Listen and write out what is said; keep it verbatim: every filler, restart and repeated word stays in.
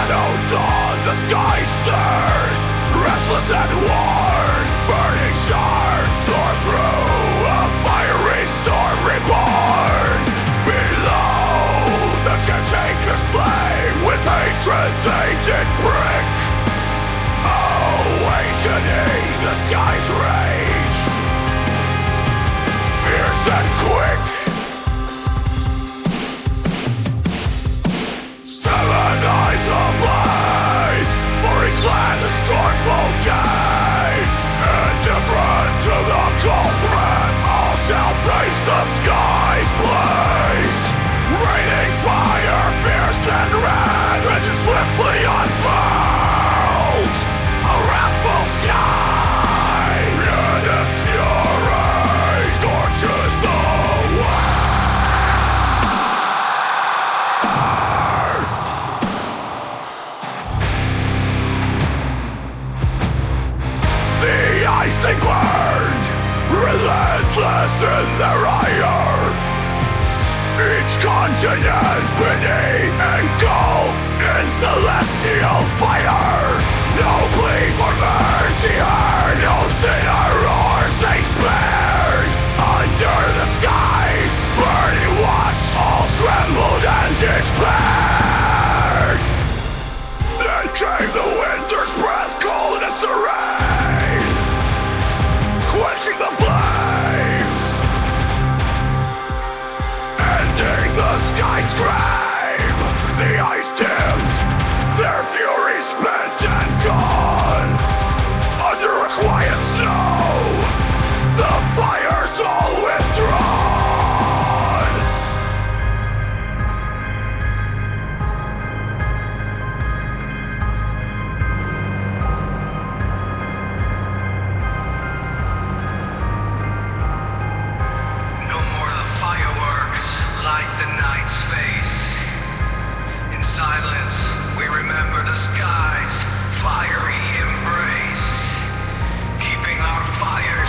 shadow dawn, the sky stirs, restless and worn. Burning shards tore through a fiery storm reborn. Below, the cantankerous flame with hatred they did prick, awakening the sky's rage, fierce and quick. Seven eyes ablaze, for each land the scornful gaze. Indifferent to the culprits, all shall face the sky's blaze. Raining fire, fierce and red, vengeance swiftly unfurled. A wrathful sky, in its fury, scorches the they burned, relentless in their ire. Each continent beneath engulfed in celestial fire. No plea for mercy heard, no sinner or saint spared. Under the skies, burning watch, all trembled and despaired. Then came the winter's breath, cold and serene, quenching the flames, ending the sky's scream. The ice dimmed, their fury spent and gone. Under a quiet snow, the fire's all withdrawn. Light the night's face. In silence, we remember the sky's fiery embrace, keeping our fire